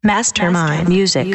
Mastermind Music.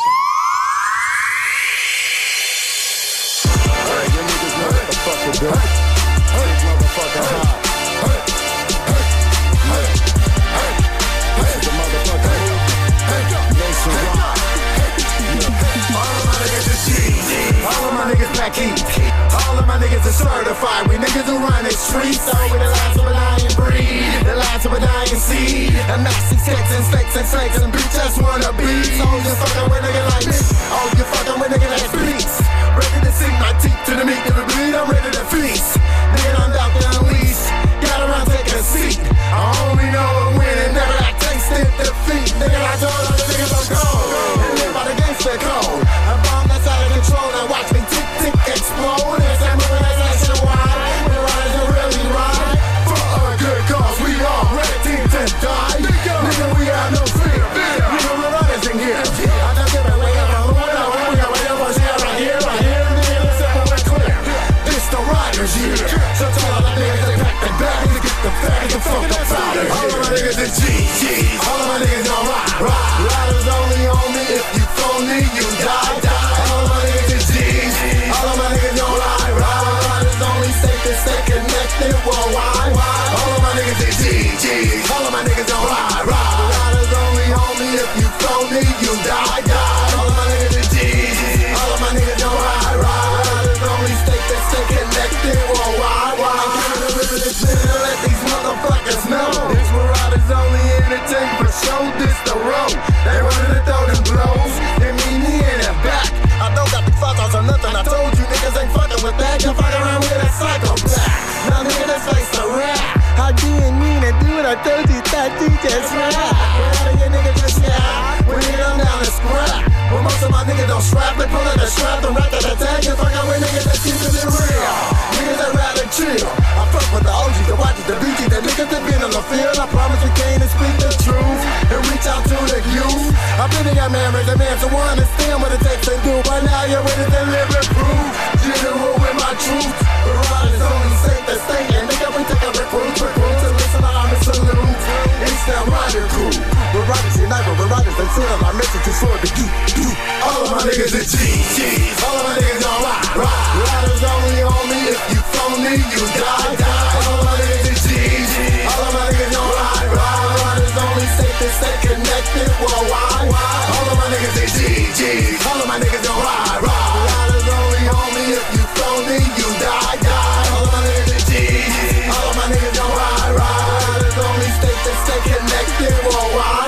All of my niggas back heat. All of my niggas are certified. We niggas who run the streets. So we the last of a dying breed, the last of a dying seed. And massive sex and snakes and snakes and bitch just wanna be. So you fucking with niggas like me. Oh, you fucking with niggas like beats. Ready to sink my teeth to the meat of the bleed. I'm ready to feast. Nigga, I'm out to unleash. Got around, take a seat. I only know a win and never I tasted defeat. Nigga, I told all the niggas I'm cold. And live by the gangster code. A bomb that's out of control. Now watch me tick tick explode. As I'm moving as nationwide. The riders are really ride. For a good cause, we all ready to die. Nigga, we have no fear. Nigga, we're runners in here. I don't give a way up. We got way up on here, right here, right here. Nigga, let's have it clear. This the riders here. So tell all the niggas they pack their bags to get the bag and fuck up out of here. All of my niggas are G's. All of my niggas gon' ride. Riders only on me. If you phony, you die. All of my niggas are G's. All of my niggas gon' ride. Riders only safe to stay connected worldwide. All of my niggas are G's. All of my niggas gon' ride. Riders only on me. If you phony, you die. All of my niggas are G's. All of my niggas gon' ride. Riders only safe to stay connected worldwide. I'm coming to live in this minute and let these motherfuckers know. This where riders only entertain for show. This the road. They wanted to throw them blows. They meet me in the back. I don't got the thoughts or nothing. I told you niggas ain't fucking with that. You're fucking around with a psychopath. Now nigga, let's face the rap. I didn't mean to do it. I told you that you just rap. Where your nigga just rap? When you come down to scrap. Well, most of my niggas don't strap. They pull out the strap and rack at the tag. You're fucking with niggas that keep it real. Niggas that rather chill. I fuck with the OGs, the watches, the BGs, the niggas that been on the field. I promise we came to speak the truth and reach out to the youth. I've been in that man, raise a man to understand what it takes to do. But now you're ready to live and prove. General with my truth. The riders only safe to stay. And nigga, we take a recruit to listen to our salute. It's that rider crew. We're riders unite, we're riders that sit on our message is for the you. All of my niggas are G's. All of my niggas gon' ride. Riders only on me. If you phony, you die. All of my niggas are G's. All of my niggas gon' ride. Riders only safe to stay connected worldwide. All of my niggas are G's. All of my niggas gon' ride. Riders only on me. If you phony, you die. All of my niggas are G's. All of my niggas gon' ride. Riders only safe to stay connected worldwide.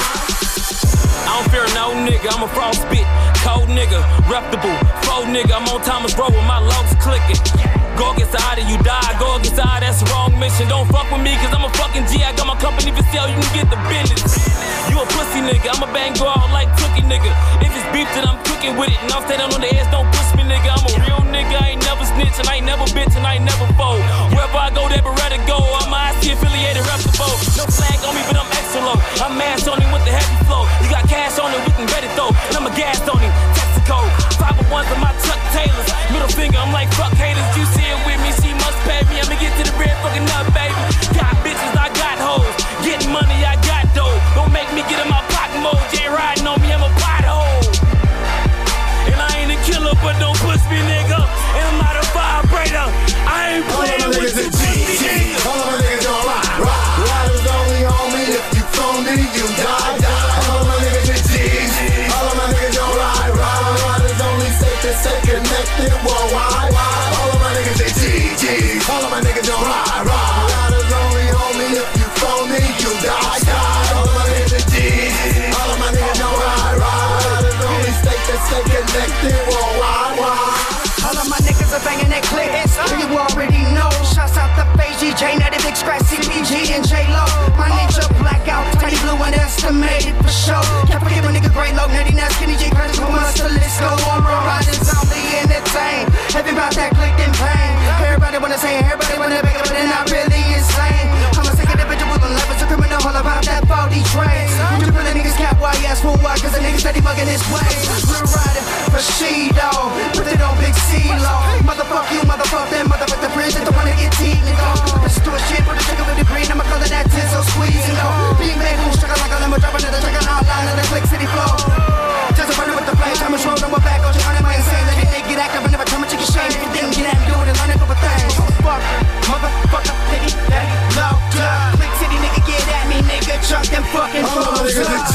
I don't fear no nigga, I'm a frostbit, cold nigga, reputable, faux nigga. I'm on Thomas Road with my logs clicking. Go against the eye, you die. Go against the eye, that's the wrong mission. Don't fuck with me, cause I'm a fucking G. I got my company for sale, you can get the business. You a pussy nigga, I'm a bang go out like cookie nigga. If it's beef, then I'm cooking with it. And I'll stay down on the edge, don't push me nigga. I'm a real nigga, I ain't never snitch, and I ain't never bitch, and I ain't never fold. Wherever I go, they Beretta go. I'm a IC affiliated reputable. No flag on me, but I'm extra low. I'm mash on him with the heavy flow. You got cash on it, we can ready throw. And I'm a gas on him, Texaco. 501s on my Chuck Taylors. Middle finger, I'm like fuck haters. You see it with me, she must pay me. I'ma get to the bread fucking up, baby. Got bitches, I got hoes. Getting money, I got dough. Don't make me get in my pocket mode. You ain't riding on me, I'm a pothole. And I ain't a killer, but don't push me, nigga. And I'm not a vibrator. I ain't playing with you, pussy nigga. All of my niggas gon' ride. Riders only on me. If you phony, you die. All of my niggas are G's. All of my niggas gon' ride. Riders only safe to stay connected worldwide. All of my niggas are G's. All of my niggas gon' ride. Riders only on me. If you phony, you die. All of my niggas are G's. All of my niggas gon' ride. Riders only safe to stay connected worldwide. All of my niggas are banging that click. You already know. Shouts out the Phase GJ, now the big scratch CPG and J-Lo. My ninja blackout, tiny blue underestimated for sure. Can't forget my nigga Great Low, Nutty Nut, Skinny G, Curtis, who must the list go on. Real riders only entertain. Heavy about that click and pain. Everybody wanna say, everybody wanna beg it, but they're not really insane. I'm a sick individual and life is a criminal, all about that 40 trade. You really niggas cap, why you ask for why? Cause the niggas steady mugging his way. Real rider, Rashido, put it on Big C-Lo. Motherfuck you, motherfuck them, motherfuck the bridge, don't wanna get teed, nigga. Let's do a shit, put a trigger with the green, I'ma call it that Tizzle squeeze, you know. Being made, who's struggling like a limo, dropping another trigger, hotline, and the clicks to the